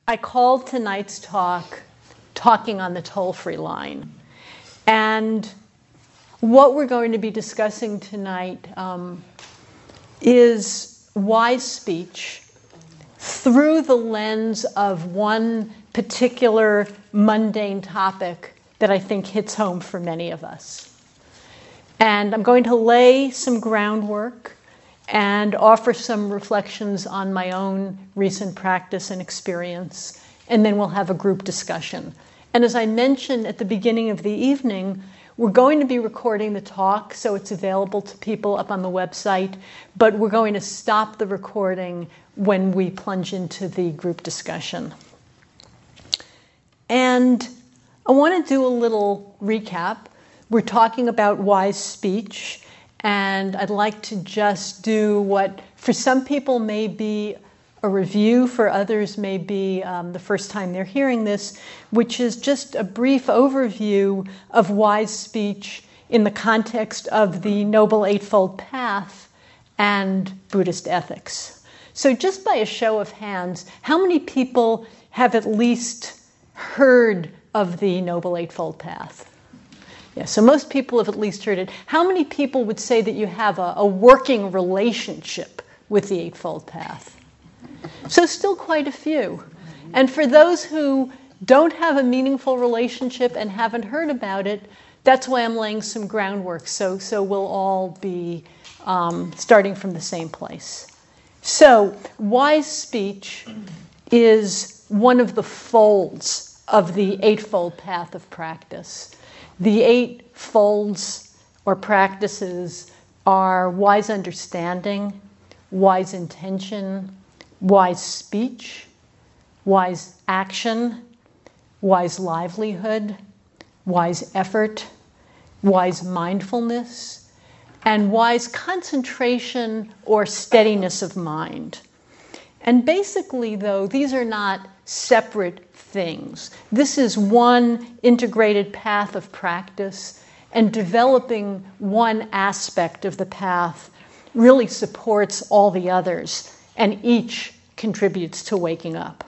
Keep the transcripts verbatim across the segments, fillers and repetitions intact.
I called tonight's talk Talking on the Toll-Free Line. And what we're going to be discussing tonight um, is wise speech through the lens of one particular mundane topic that I think hits home for many of us. And I'm going to lay some groundwork and offer some reflections on my own recent practice and experience, and then we'll have a group discussion. And as I mentioned at the beginning of the evening, we're going to be recording the talk, so it's available to people up on the website, but we're going to stop the recording when we plunge into the group discussion. And I want to do a little recap. We're talking about wise speech, and I'd like to just do what for some people may be a review, for others may be um, the first time they're hearing this, which is just a brief overview of wise speech in the context of the Noble Eightfold Path and Buddhist ethics. So just by a show of hands, how many people have at least heard of the Noble Eightfold Path? Yeah, so most people have at least heard it. How many people would say that you have a, a working relationship with the Eightfold Path? So still quite a few. And for those who don't have a meaningful relationship and haven't heard about it, that's why I'm laying some groundwork. So, so we'll all be um, starting from the same place. So wise speech is one of the folds of the Eightfold Path of practice. The eight folds or practices are wise understanding, wise intention, wise speech, wise action, wise livelihood, wise effort, wise mindfulness, and wise concentration or steadiness of mind. And basically, though, these are not separate things. This is one integrated path of practice, and developing one aspect of the path really supports all the others, and each contributes to waking up.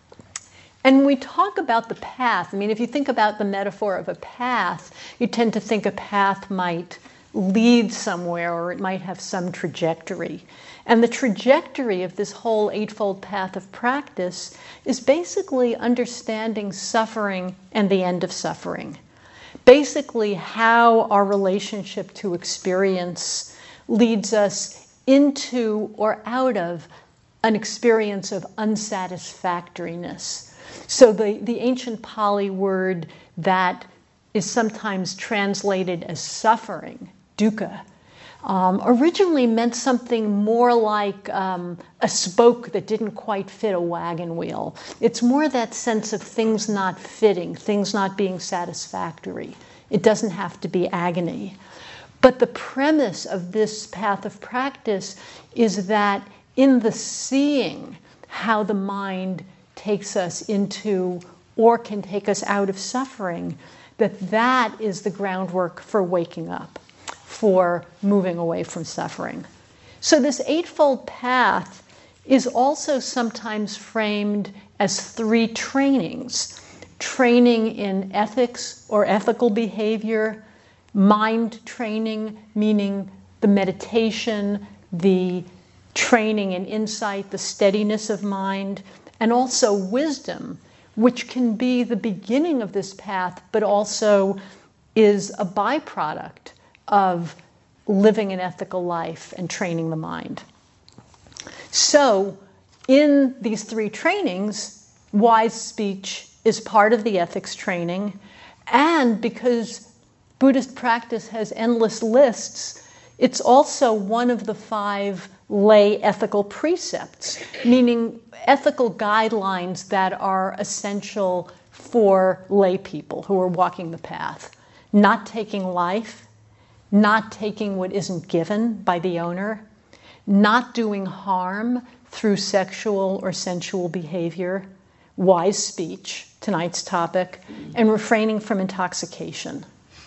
And when we talk about the path, I mean, if you think about the metaphor of a path, you tend to think a path might lead somewhere, or it might have some trajectory. And the trajectory of this whole Eightfold Path of practice is basically understanding suffering and the end of suffering. Basically, how our relationship to experience leads us into or out of an experience of unsatisfactoriness. So the, the ancient Pali word that is sometimes translated as suffering, dukkha, Um, originally meant something more like um, a spoke that didn't quite fit a wagon wheel. It's more that sense of things not fitting, things not being satisfactory. It doesn't have to be agony. But the premise of this path of practice is that in the seeing how the mind takes us into or can take us out of suffering, that that is the groundwork for waking up, for moving away from suffering. So this Eightfold Path is also sometimes framed as three trainings. Training in ethics or ethical behavior, mind training, meaning the meditation, the training in insight, the steadiness of mind, and also wisdom, which can be the beginning of this path, but also is a byproduct of living an ethical life and training the mind. So in these three trainings, wise speech is part of the ethics training, and because Buddhist practice has endless lists, it's also one of the five lay ethical precepts, meaning ethical guidelines that are essential for lay people who are walking the path. Not taking life, not taking what isn't given by the owner, not doing harm through sexual or sensual behavior, wise speech, tonight's topic, and refraining from intoxication.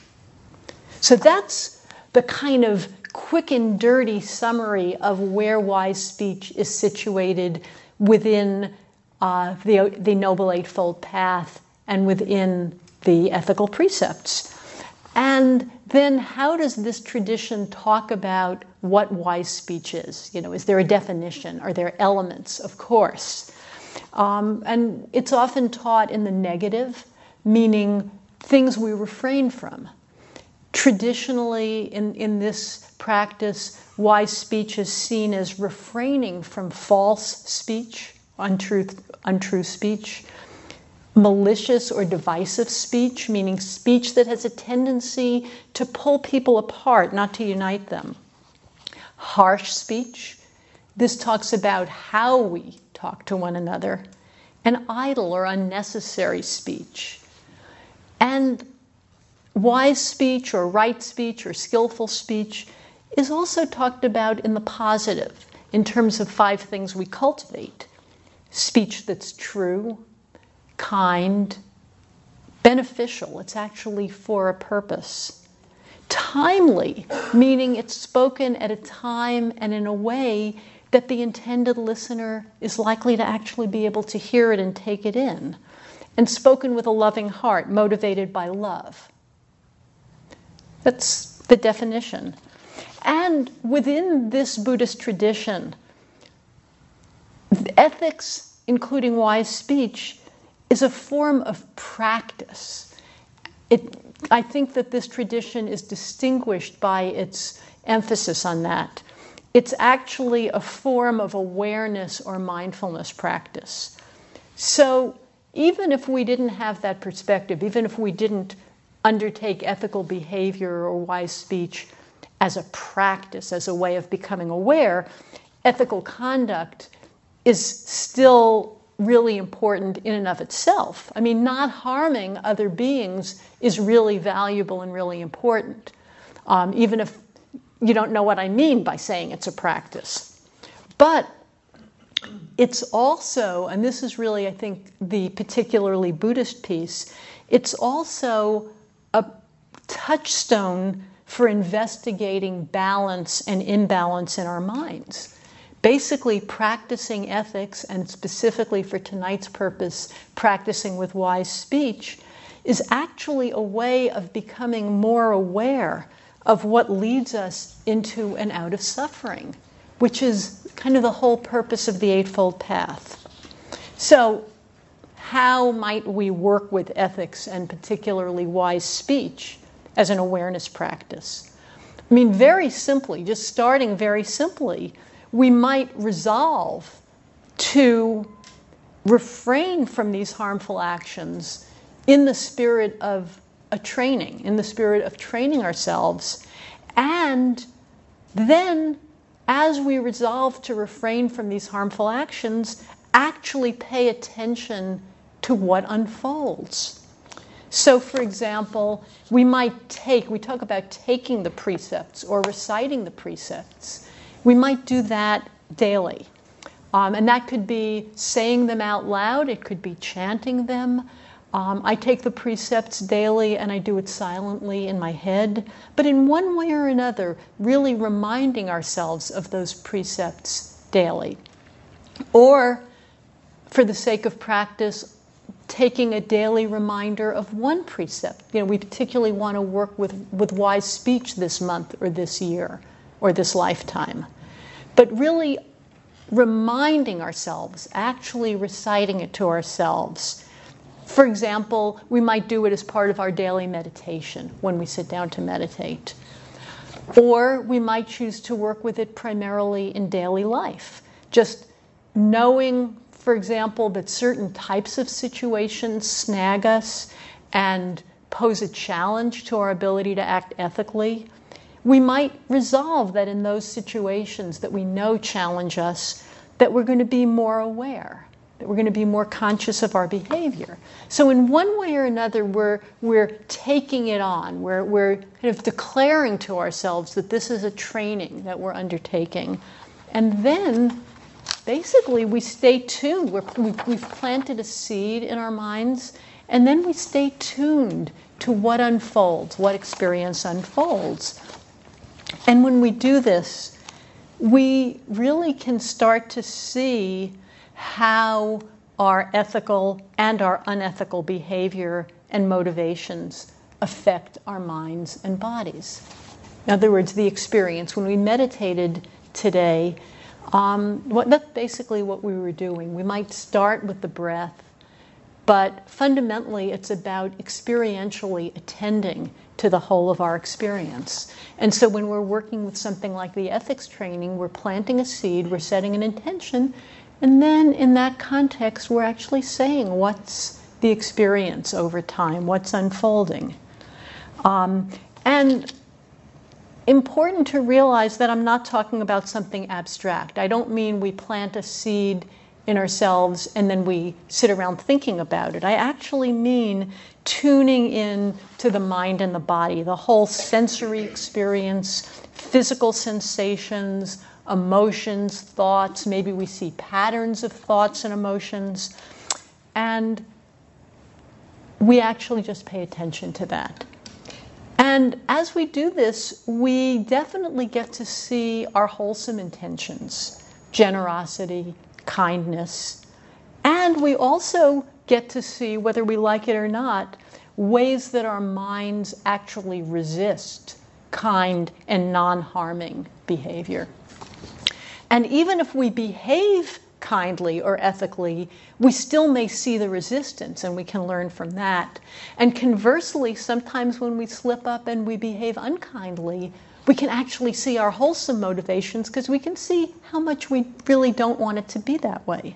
So that's the kind of quick and dirty summary of where wise speech is situated within uh, the, the Noble Eightfold Path and within the ethical precepts. And then how does this tradition talk about what wise speech is? You know, is there a definition? Are there elements? Of course. Um, and it's often taught in the negative, meaning things we refrain from. Traditionally, in, in this practice, wise speech is seen as refraining from false speech, untruth, untrue speech, malicious or divisive speech, meaning speech that has a tendency to pull people apart, not to unite them. Harsh speech, this talks about how we talk to one another. And idle or unnecessary speech. And wise speech or right speech or skillful speech is also talked about in the positive, in terms of five things we cultivate. Speech that's true, kind, beneficial, it's actually for a purpose. Timely, meaning it's spoken at a time and in a way that the intended listener is likely to actually be able to hear it and take it in. And spoken with a loving heart, motivated by love. That's the definition. And within this Buddhist tradition, ethics, including wise speech, is a form of practice. It, I think that this tradition is distinguished by its emphasis on that. It's actually a form of awareness or mindfulness practice. So even if we didn't have that perspective, even if we didn't undertake ethical behavior or wise speech as a practice, as a way of becoming aware, ethical conduct is still really important in and of itself. I mean, not harming other beings is really valuable and really important, um, even if you don't know what I mean by saying it's a practice. But it's also, and this is really, I think, the particularly Buddhist piece, it's also a touchstone for investigating balance and imbalance in our minds. Basically, practicing ethics, and specifically for tonight's purpose, practicing with wise speech, is actually a way of becoming more aware of what leads us into and out of suffering, which is kind of the whole purpose of the Eightfold Path. So, how might we work with ethics and particularly wise speech as an awareness practice? I mean, very simply, just starting very simply, we might resolve to refrain from these harmful actions in the spirit of a training, in the spirit of training ourselves. And then, as we resolve to refrain from these harmful actions, actually pay attention to what unfolds. So, for example, we might take, we talk about taking the precepts or reciting the precepts. We might do that daily. Um, and that could be saying them out loud. It could be chanting them. Um, I take the precepts daily and I do it silently in my head. But in one way or another, really reminding ourselves of those precepts daily. Or, for the sake of practice, taking a daily reminder of one precept. You know, we particularly want to work with, with wise speech this month or this year or this lifetime. But really reminding ourselves, actually reciting it to ourselves. For example, we might do it as part of our daily meditation when we sit down to meditate. Or we might choose to work with it primarily in daily life. Just knowing, for example, that certain types of situations snag us and pose a challenge to our ability to act ethically. We might resolve that in those situations that we know challenge us, that we're going to be more aware, that we're going to be more conscious of our behavior. So in one way or another, we're, we're taking it on. We're, we're kind of declaring to ourselves that this is a training that we're undertaking. And then, basically, we stay tuned. We're, we've, we've planted a seed in our minds, and then we stay tuned to what unfolds, what experience unfolds. And when we do this, we really can start to see how our ethical and our unethical behavior and motivations affect our minds and bodies. In other words, the experience. When we meditated today, um, what, that's basically what we were doing. We might start with the breath, but fundamentally it's about experientially attending to the whole of our experience. And so when we're working with something like the ethics training, we're planting a seed, we're setting an intention, and then in that context, we're actually saying what's the experience over time, what's unfolding. Um, and important to realize that I'm not talking about something abstract. I don't mean we plant a seed in ourselves and then we sit around thinking about it. I actually mean tuning in to the mind and the body, the whole sensory experience, physical sensations, emotions, thoughts. Maybe we see patterns of thoughts and emotions. And we actually just pay attention to that. And as we do this, we definitely get to see our wholesome intentions, generosity, kindness, and we also get to see, whether we like it or not, ways that our minds actually resist kind and non-harming behavior. And even if we behave kindly or ethically, we still may see the resistance, and we can learn from that. And conversely, sometimes when we slip up and we behave unkindly, we can actually see our wholesome motivations because we can see how much we really don't want it to be that way.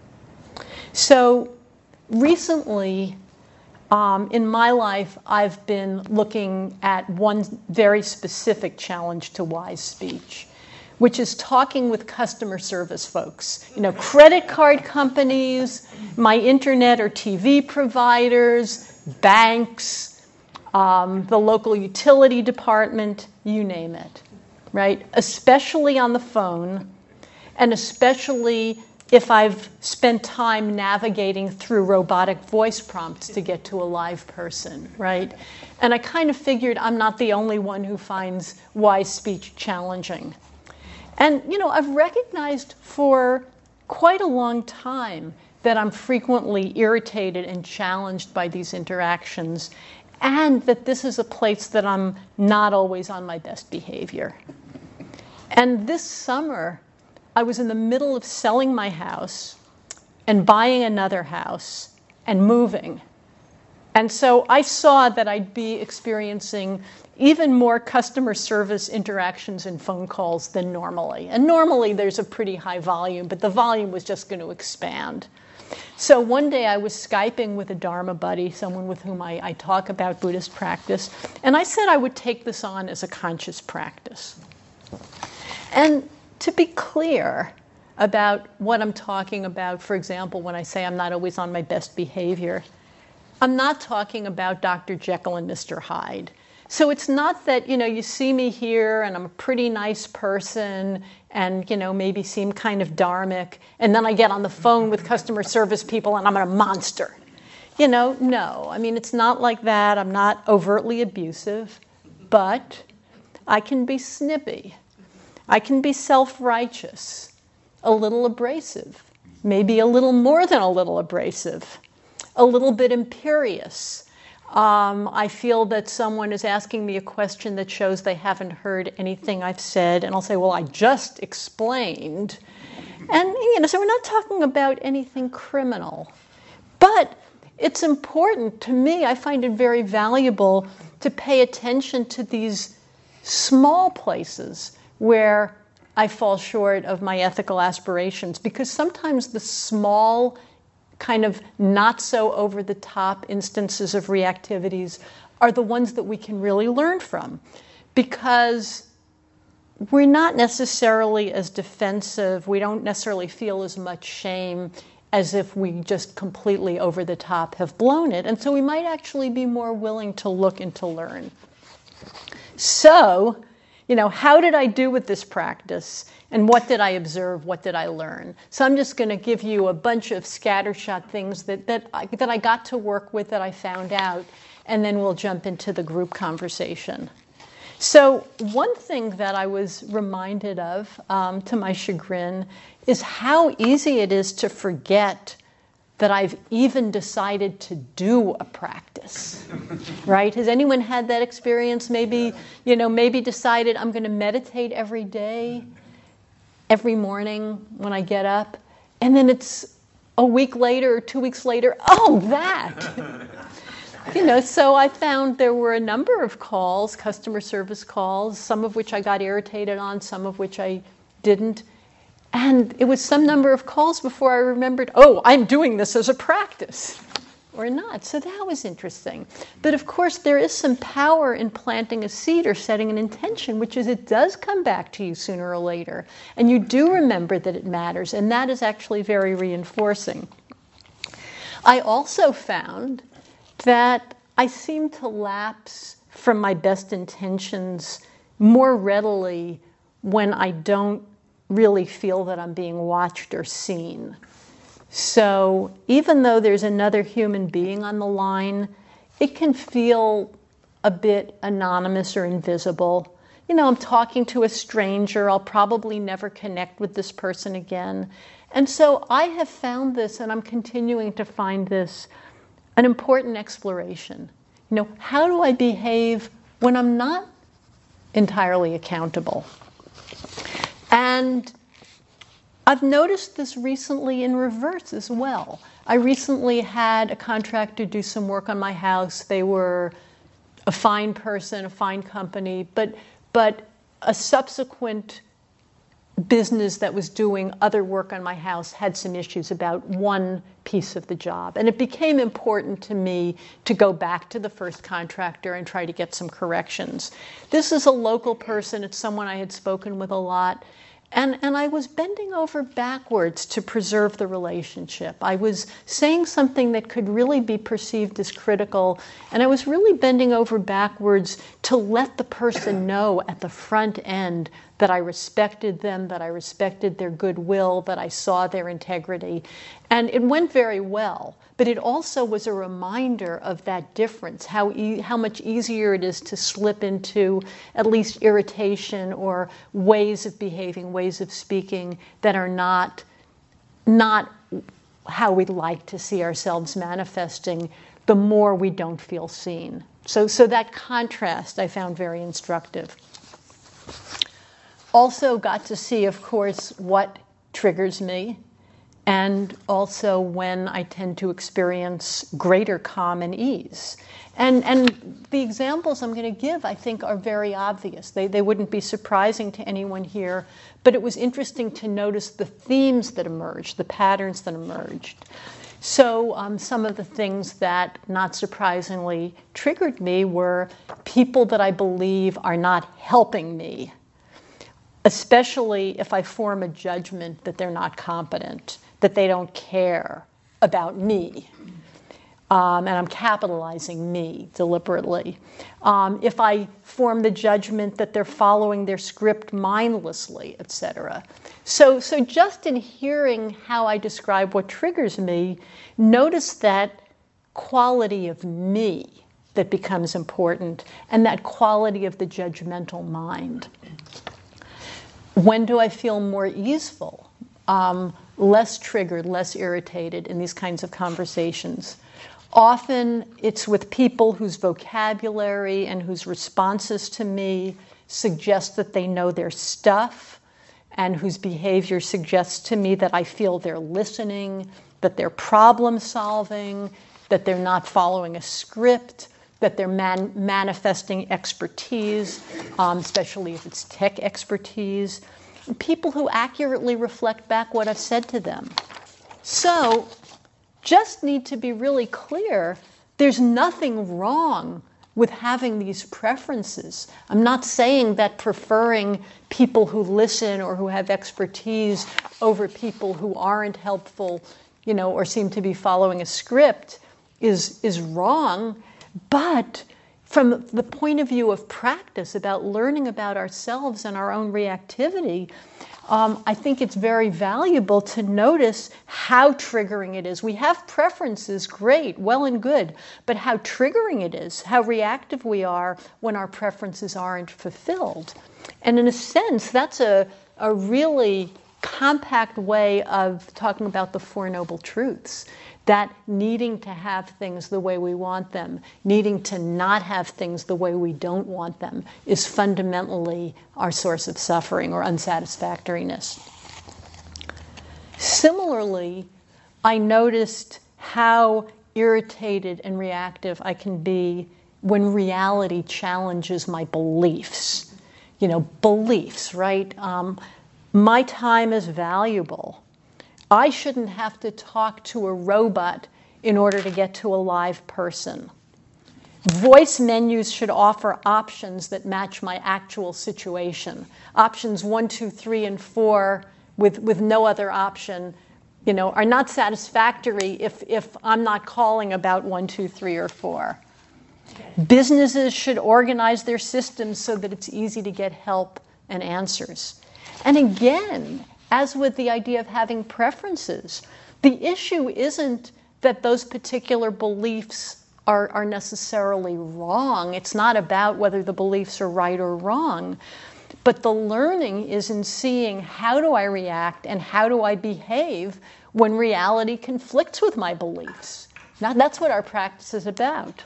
So recently, um, in my life, I've been looking at one very specific challenge to wise speech, which is talking with customer service folks. You know, credit card companies, my internet or T V providers, banks, um, the local utility department, you name it, right? Especially on the phone, and especially if I've spent time navigating through robotic voice prompts to get to a live person, right? And I kind of figured I'm not the only one who finds wise speech challenging. And, you know, I've recognized for quite a long time that I'm frequently irritated and challenged by these interactions, and that this is a place that I'm not always on my best behavior. And this summer, I was in the middle of selling my house and buying another house and moving. And so I saw that I'd be experiencing even more customer service interactions and phone calls than normally. And normally there's a pretty high volume, but the volume was just going to expand. So one day I was Skyping with a Dharma buddy, someone with whom I, I talk about Buddhist practice, and I said I would take this on as a conscious practice. And to be clear about what I'm talking about, for example, when I say I'm not always on my best behavior, I'm not talking about Doctor Jekyll and Mister Hyde. So it's not that, you know, you see me here and I'm a pretty nice person and, you know, maybe seem kind of dharmic, and then I get on the phone with customer service people and I'm a monster. You know, no. I mean, it's not like that. I'm not overtly abusive, but I can be snippy. I can be self-righteous, a little abrasive, maybe a little more than a little abrasive, a little bit imperious. Um, I feel that someone is asking me a question that shows they haven't heard anything I've said, and I'll say, well, I just explained. And, you know, so we're not talking about anything criminal. But it's important to me, I find it very valuable to pay attention to these small places where I fall short of my ethical aspirations, because sometimes the small kind of not so over-the-top instances of reactivities are the ones that we can really learn from, because we're not necessarily as defensive, we don't necessarily feel as much shame as if we just completely over-the-top have blown it, and so we might actually be more willing to look and to learn. So, you know, how did I do with this practice? And what did I observe? What did I learn? So I'm just going to give you a bunch of scattershot things that, that, I, that I got to work with, that I found out, and then we'll jump into the group conversation. So one thing that I was reminded of, um, to my chagrin, is how easy it is to forget that I've even decided to do a practice, right? Has anyone had that experience? Maybe, you know, maybe decided I'm going to meditate every day, every morning when I get up, and then it's a week later or two weeks later, oh, that! You know, so I found there were a number of calls, customer service calls, some of which I got irritated on, some of which I didn't. And it was some number of calls before I remembered, oh, I'm doing this as a practice, or not. So that was interesting. But of course, there is some power in planting a seed or setting an intention, which is it does come back to you sooner or later. And you do remember that it matters. And that is actually very reinforcing. I also found that I seem to lapse from my best intentions more readily when I don't really feel that I'm being watched or seen. So even though there's another human being on the line, it can feel a bit anonymous or invisible. You know, I'm talking to a stranger. I'll probably never connect with this person again. And so I have found this, and I'm continuing to find this, an important exploration. You know, how do I behave when I'm not entirely accountable? And I've noticed this recently in reverse as well. I recently had a contractor do some work on my house. They were a fine person, a fine company, but but a subsequent business that was doing other work on my house had some issues about one piece of the job. And it became important to me to go back to the first contractor and try to get some corrections. This is a local person. It's someone I had spoken with a lot. And, and I was bending over backwards to preserve the relationship. I was saying something that could really be perceived as critical, and I was really bending over backwards to let the person know at the front end that I respected them, that I respected their goodwill, that I saw their integrity. And it went very well, but it also was a reminder of that difference, how e- how much easier it is to slip into at least irritation or ways of behaving, ways of speaking that are not, not how we'd like to see ourselves manifesting, the more we don't feel seen. So, so that contrast I found very instructive. Also got to see, of course, what triggers me, and also when I tend to experience greater calm and ease. And, and the examples I'm going to give, I think, are very obvious. They, they wouldn't be surprising to anyone here, but it was interesting to notice the themes that emerged, the patterns that emerged. So um, some of the things that, not surprisingly, triggered me were people that I believe are not helping me, especially if I form a judgment that they're not competent, that they don't care about me. Um, and I'm capitalizing me deliberately. Um, if I form the judgment that they're following their script mindlessly, et cetera. So, so just in hearing how I describe what triggers me, notice that quality of me that becomes important, and that quality of the judgmental mind. When do I feel more easeful, um, less triggered, less irritated in these kinds of conversations? Often it's with people whose vocabulary and whose responses to me suggest that they know their stuff, and whose behavior suggests to me that I feel they're listening, that they're problem solving, that they're not following a script, that they're man- manifesting expertise, um, especially if it's tech expertise. People who accurately reflect back what I've said to them. So, just need to be really clear, there's nothing wrong with having these preferences. I'm not saying that preferring people who listen or who have expertise over people who aren't helpful, you know, or seem to be following a script is, is wrong. But from the point of view of practice, about learning about ourselves and our own reactivity, um, I think it's very valuable to notice how triggering it is. We have preferences, great, well and good, but how triggering it is, how reactive we are when our preferences aren't fulfilled. And in a sense, that's a, a really compact way of talking about the Four Noble Truths, that needing to have things the way we want them, needing to not have things the way we don't want them, is fundamentally our source of suffering or unsatisfactoriness. Similarly, I noticed how irritated and reactive I can be when reality challenges my beliefs. You know, beliefs, right? Um, my time is valuable. I shouldn't have to talk to a robot in order to get to a live person. Voice menus should offer options that match my actual situation. Options one, two, three, and four with, with no other option, you know, are not satisfactory if, if I'm not calling about one, two, three, or four. Businesses should organize their systems so that it's easy to get help and answers. And again, as with the idea of having preferences, the issue isn't that those particular beliefs are, are necessarily wrong. It's not about whether the beliefs are right or wrong. But the learning is in seeing how do I react and how do I behave when reality conflicts with my beliefs. Now, that's what our practice is about.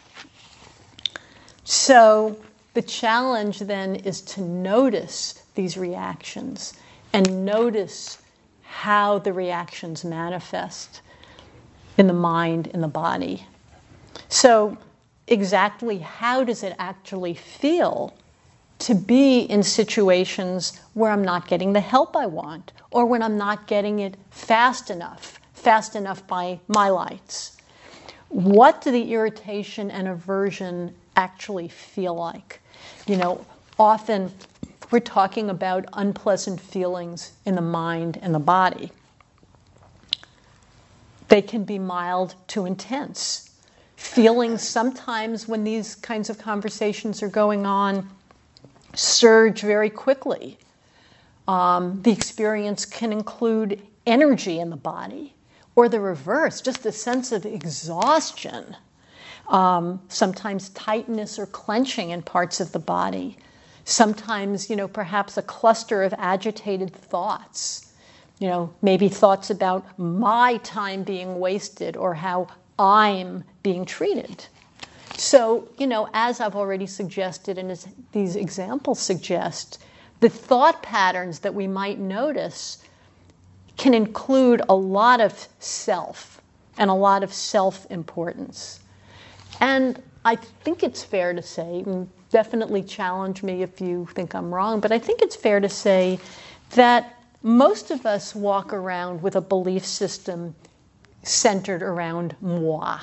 So the challenge then is to notice these reactions and notice how the reactions manifest in the mind, in the body. So exactly how does it actually feel to be in situations where I'm not getting the help I want, or when I'm not getting it fast enough, fast enough by my lights? What do the irritation and aversion actually feel like? You know, often we're talking about unpleasant feelings in the mind and the body. They can be mild to intense. Feelings sometimes when these kinds of conversations are going on surge very quickly. Um, the experience can include energy in the body, or the reverse, just a sense of exhaustion. Um, sometimes tightness or clenching in parts of the body. Sometimes, you know, perhaps a cluster of agitated thoughts. You know, maybe thoughts about my time being wasted or how I'm being treated. So, you know, as I've already suggested and as these examples suggest, the thought patterns that we might notice can include a lot of self and a lot of self-importance. And I think it's fair to say, and definitely challenge me if you think I'm wrong, but I think it's fair to say that most of us walk around with a belief system centered around moi.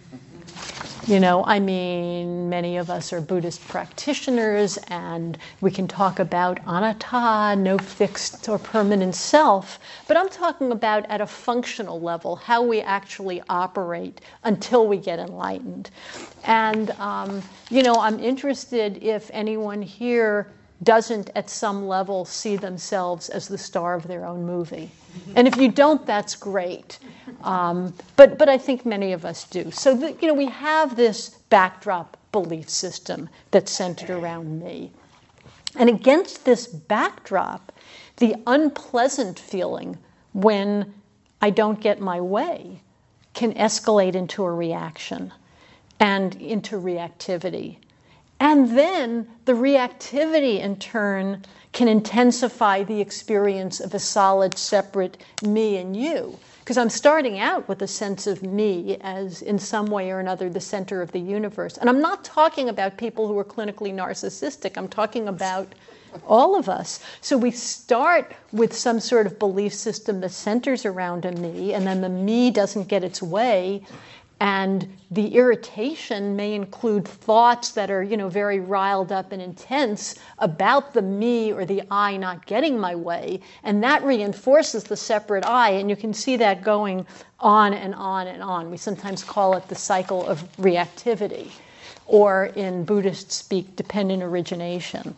You know, I mean, many of us are Buddhist practitioners, and we can talk about anatta, no fixed or permanent self, but I'm talking about at a functional level, how we actually operate until we get enlightened. And, um, you know, I'm interested if anyone here doesn't at some level see themselves as the star of their own movie. And if you don't, that's great. Um, but, but I think many of us do. So, the, you know, we have this backdrop belief system that's centered around me. And against this backdrop, the unpleasant feeling when I don't get my way can escalate into a reaction and into reactivity. And then the reactivity, in turn, can intensify the experience of a solid, separate me and you. Because I'm starting out with a sense of me as, in some way or another, the center of the universe. And I'm not talking about people who are clinically narcissistic. I'm talking about all of us. So we start with some sort of belief system that centers around a me, and then the me doesn't get its way. And the irritation may include thoughts that are, you know, very riled up and intense about the me or the I not getting my way. And that reinforces the separate I. And you can see that going on and on and on. We sometimes call it the cycle of reactivity, or in Buddhist speak, dependent origination.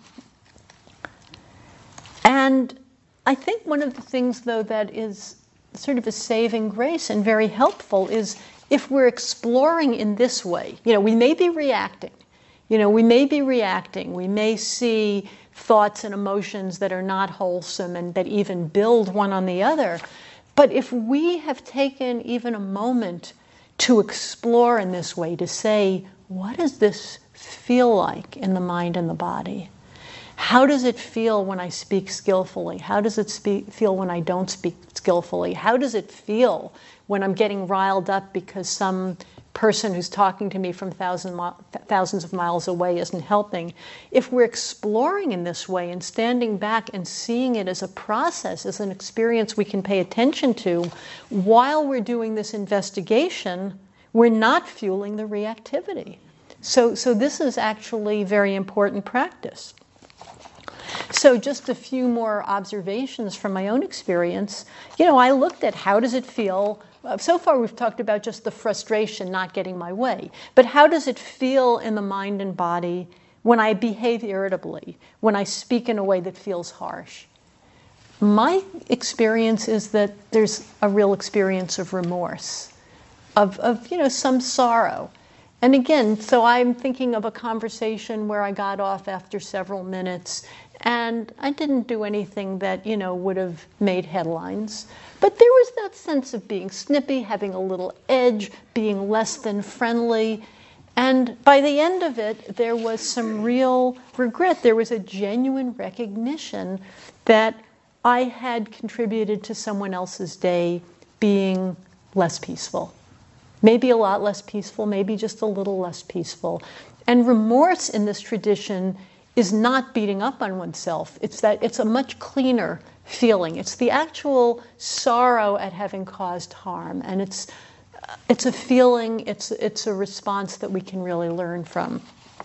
And I think one of the things, though, that is sort of a saving grace and very helpful is if we're exploring in this way. You know, we may be reacting. You know, we may be reacting. We may see thoughts and emotions that are not wholesome and that even build one on the other. But if we have taken even a moment to explore in this way, to say, what does this feel like in the mind and the body? How does it feel when I speak skillfully? How does it speak, feel when I don't speak skillfully? How does it feel when I'm getting riled up because some person who's talking to me from thousand mi- thousands of miles away isn't helping? If we're exploring in this way and standing back and seeing it as a process, as an experience we can pay attention to, while we're doing this investigation, we're not fueling the reactivity. So, so this is actually very important practice. So just a few more observations from my own experience. You know, I looked at how does it feel. Uh, so far we've talked about just the frustration not getting my way. But how does it feel in the mind and body when I behave irritably, when I speak in a way that feels harsh? My experience is that there's a real experience of remorse, of, of you know, some sorrow. And again, so I'm thinking of a conversation where I got off after several minutes and I didn't do anything that, you know, would have made headlines. But there was that sense of being snippy, having a little edge, being less than friendly. And by the end of it, there was some real regret. There was a genuine recognition that I had contributed to someone else's day being less peaceful. Maybe a lot less peaceful, maybe just a little less peaceful. And remorse in this tradition is not beating up on oneself. It's that it's a much cleaner feeling. It's the actual sorrow at having caused harm. And it's it's a feeling, it's it's a response that we can really learn from.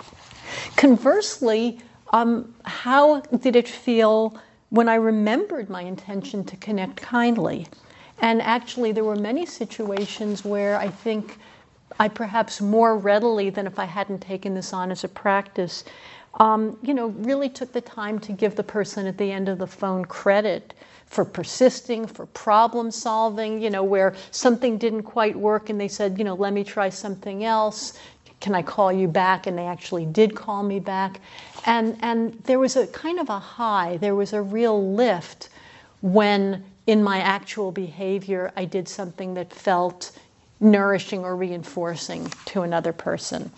Conversely, um, how did it feel when I remembered my intention to connect kindly? And actually, there were many situations where I think I perhaps more readily than if I hadn't taken this on as a practice, um, you know, really took the time to give the person at the end of the phone credit for persisting, for problem solving, you know, where something didn't quite work and they said, you know, let me try something else. Can I call you back? And they actually did call me back. And, and there was a kind of a high, there was a real lift when in my actual behavior, I did something that felt nourishing or reinforcing to another person.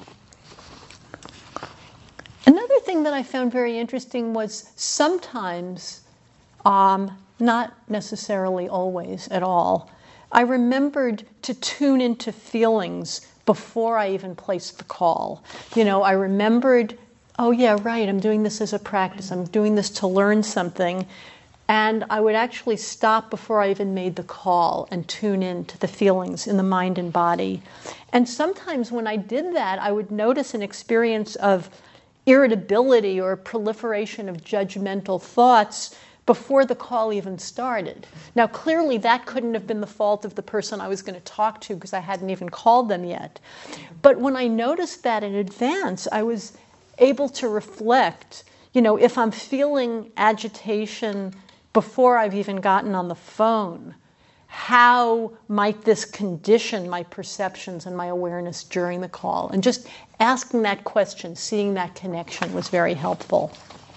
Another thing that I found very interesting was sometimes, um, not necessarily always at all, I remembered to tune into feelings before I even placed the call. You know, I remembered, oh yeah, right, I'm doing this as a practice. I'm doing this to learn something. And I would actually stop before I even made the call and tune in to the feelings in the mind and body. And sometimes when I did that, I would notice an experience of irritability or proliferation of judgmental thoughts before the call even started. Now, clearly that couldn't have been the fault of the person I was going to talk to because I hadn't even called them yet. But when I noticed that in advance, I was able to reflect, you know, if I'm feeling agitation before I've even gotten on the phone, how might this condition my perceptions and my awareness during the call? And just asking that question, seeing that connection was very helpful.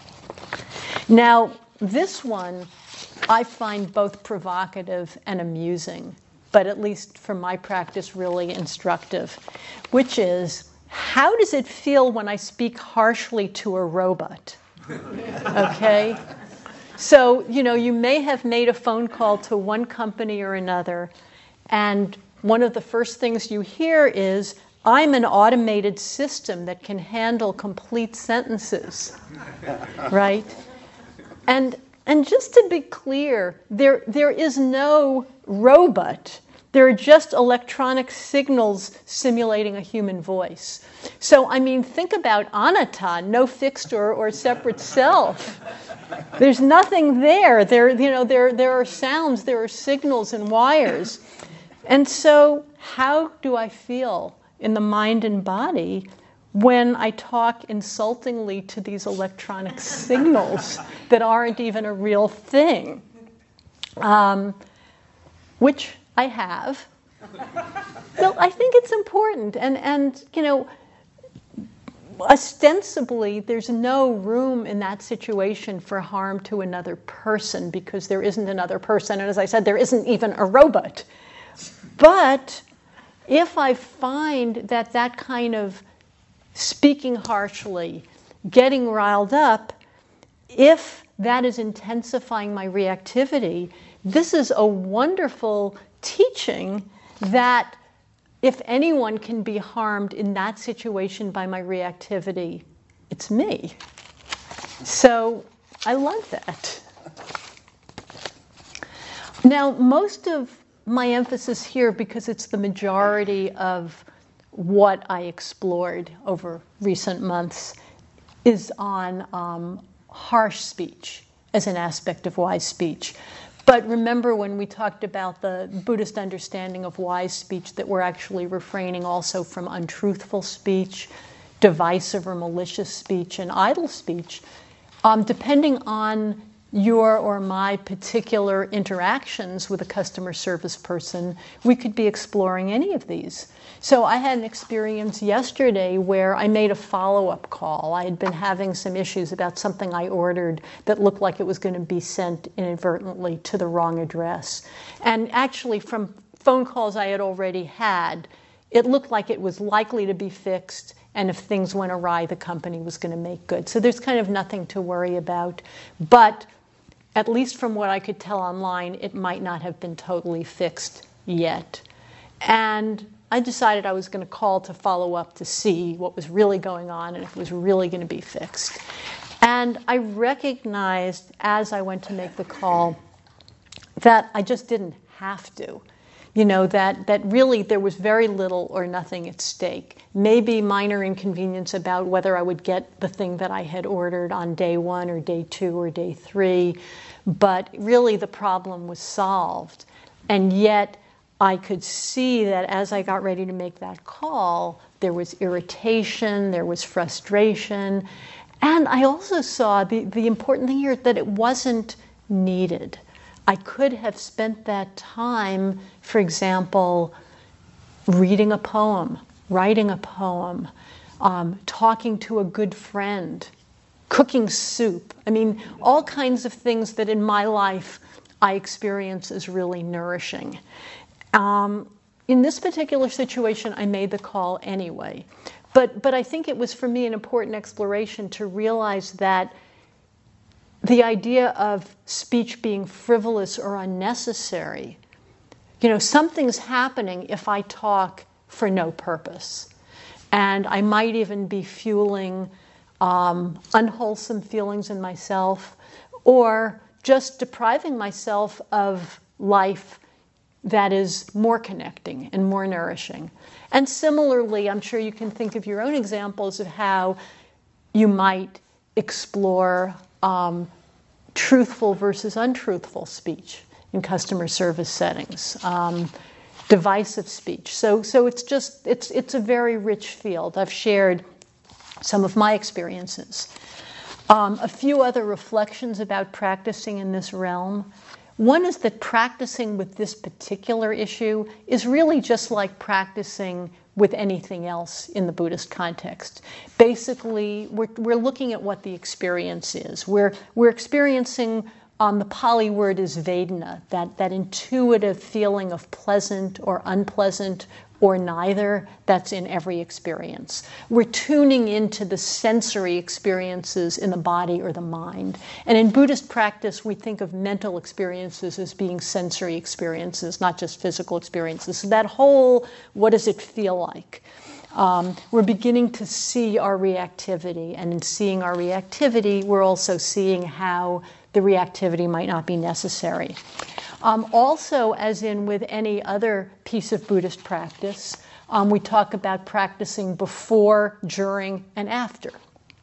Now, this one I find both provocative and amusing, but at least from my practice, really instructive, which is, how does it feel when I speak harshly to a robot? Okay? So, you know, you may have made a phone call to one company or another, and one of the first things you hear is, I'm an automated system that can handle complete sentences, right? And and just to be clear, there there is no robot. There are just electronic signals simulating a human voice. So, I mean, think about anatta, no fixed or, or separate self. There's nothing there. There, you know, there, there are sounds, there are signals and wires. And so, how do I feel in the mind and body when I talk insultingly to these electronic signals that aren't even a real thing? Um, which I have. So I think it's important. And, and, you know, ostensibly, there's no room in that situation for harm to another person because there isn't another person. And as I said, there isn't even a robot. But if I find that that kind of speaking harshly, getting riled up, if that is intensifying my reactivity, this is a wonderful teaching that if anyone can be harmed in that situation by my reactivity, it's me. So I love that. Now, most of my emphasis here, because it's the majority of what I explored over recent months, is on um, harsh speech as an aspect of wise speech. But remember when we talked about the Buddhist understanding of wise speech that we're actually refraining also from untruthful speech, divisive or malicious speech, and idle speech. Um, depending on your or my particular interactions with a customer service person, we could be exploring any of these. So I had an experience yesterday where I made a follow-up call. I had been having some issues about something I ordered that looked like it was going to be sent inadvertently to the wrong address. And actually, from phone calls I had already had, it looked like it was likely to be fixed, and if things went awry, the company was going to make good. So there's kind of nothing to worry about. But at least from what I could tell online, it might not have been totally fixed yet. And I decided I was going to call to follow up to see what was really going on and if it was really going to be fixed. And I recognized as I went to make the call that I just didn't have to. You know, that, that really there was very little or nothing at stake. Maybe minor inconvenience about whether I would get the thing that I had ordered on day one or day two or day three. But really the problem was solved. And yet I could see that as I got ready to make that call, there was irritation, there was frustration. And I also saw the, the important thing here that it wasn't needed. I could have spent that time, for example, reading a poem, writing a poem, um, talking to a good friend, cooking soup. I mean, all kinds of things that in my life I experience as really nourishing. Um, in this particular situation, I made the call anyway. But, but I think it was for me an important exploration to realize that the idea of speech being frivolous or unnecessary, you know, something's happening if I talk for no purpose. And I might even be fueling um, unwholesome feelings in myself or just depriving myself of life that is more connecting and more nourishing. And similarly, I'm sure you can think of your own examples of how you might explore um, truthful versus untruthful speech in customer service settings, um, divisive speech. So, so it's just it's it's a very rich field. I've shared some of my experiences. Um, a few other reflections about practicing in this realm. One is that practicing with this particular issue is really just like practicing with anything else in the Buddhist context. Basically, we're, we're looking at what the experience is. We're, we're experiencing, um, the Pali word is Vedana, that, that intuitive feeling of pleasant or unpleasant or neither that's in every experience. We're tuning into the sensory experiences in the body or the mind. And in Buddhist practice, we think of mental experiences as being sensory experiences, not just physical experiences. So that whole, what does it feel like? Um, we're beginning to see our reactivity. And in seeing our reactivity, we're also seeing how the reactivity might not be necessary. Um, also, as in with any other piece of Buddhist practice, um, we talk about practicing before, during, and after.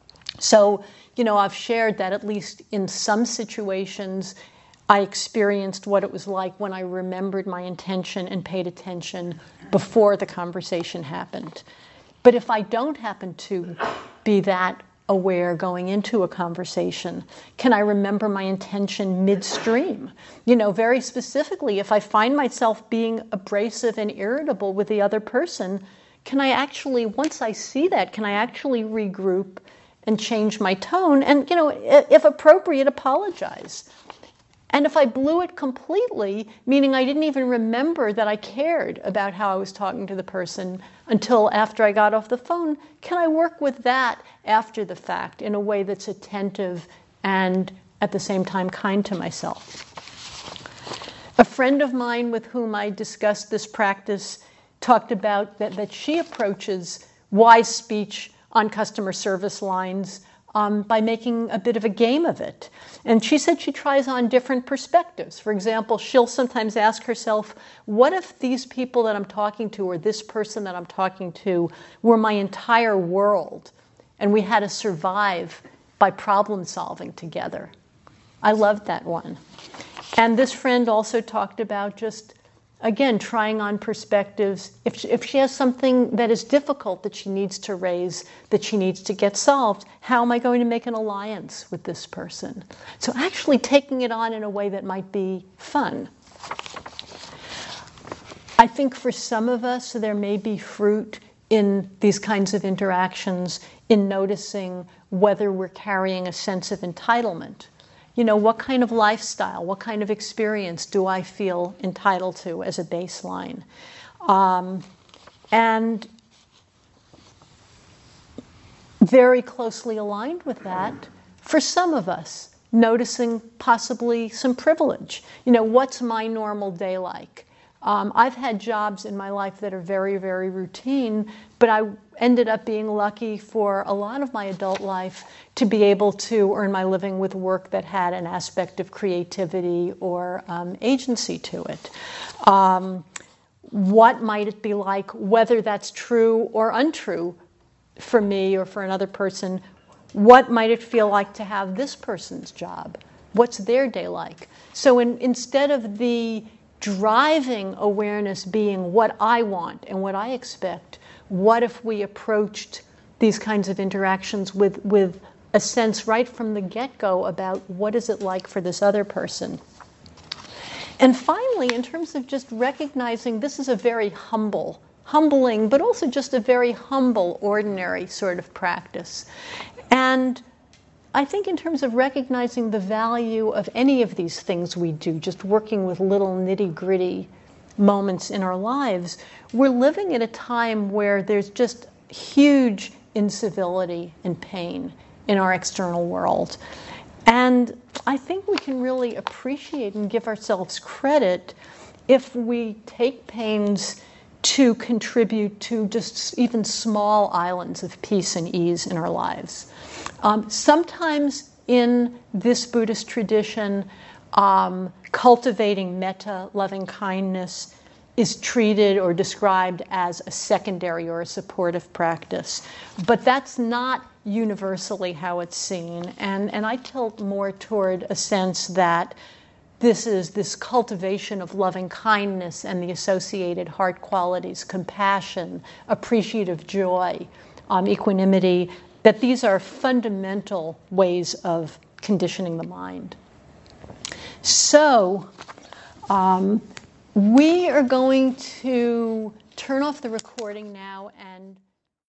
So, you know, I've shared that at least in some situations, I experienced what it was like when I remembered my intention and paid attention before the conversation happened. But if I don't happen to be that aware going into a conversation, can I remember my intention midstream? You know, very specifically, if I find myself being abrasive and irritable with the other person, can I actually, once I see that, can I actually regroup and change my tone? And, you know, if appropriate, apologize. And if I blew it completely, meaning I didn't even remember that I cared about how I was talking to the person until after I got off the phone, can I work with that after the fact in a way that's attentive and at the same time kind to myself? A friend of mine with whom I discussed this practice talked about that, that she approaches wise speech on customer service lines Um, by making a bit of a game of it. And she said she tries on different perspectives. For example, she'll sometimes ask herself, what if these people that I'm talking to or this person that I'm talking to were my entire world and we had to survive by problem solving together? I loved that one. And this friend also talked about just, again, trying on perspectives. If she, if she has something that is difficult that she needs to raise, that she needs to get solved, how am I going to make an alliance with this person? So actually taking it on in a way that might be fun. I think for some of us, there may be fruit in these kinds of interactions in noticing whether we're carrying a sense of entitlement. You know, what kind of lifestyle, what kind of experience do I feel entitled to as a baseline? Um, and very closely aligned with that, for some of us, noticing possibly some privilege. You know, what's my normal day like? Um, I've had jobs in my life that are very, very routine, but I ended up being lucky for a lot of my adult life to be able to earn my living with work that had an aspect of creativity or um, agency to it. Um, what might it be like, whether that's true or untrue for me or for another person? What might it feel like to have this person's job? What's their day like? So in, instead of the driving awareness being what I want and what I expect, what if we approached these kinds of interactions with, with a sense right from the get-go about what is it like for this other person? And finally, in terms of just recognizing this is a very humble, humbling, but also just a very humble, ordinary sort of practice. And I think in terms of recognizing the value of any of these things we do, just working with little nitty-gritty moments in our lives, we're living at a time where there's just huge incivility and pain in our external world. And I think we can really appreciate and give ourselves credit if we take pains to contribute to just even small islands of peace and ease in our lives. Um, sometimes in this Buddhist tradition, um, cultivating metta, loving kindness, is treated or described as a secondary or a supportive practice. But that's not universally how it's seen. And, and I tilt more toward a sense that this is this cultivation of loving kindness and the associated heart qualities, compassion, appreciative joy, um, equanimity, that these are fundamental ways of conditioning the mind. So um, we are going to turn off the recording now and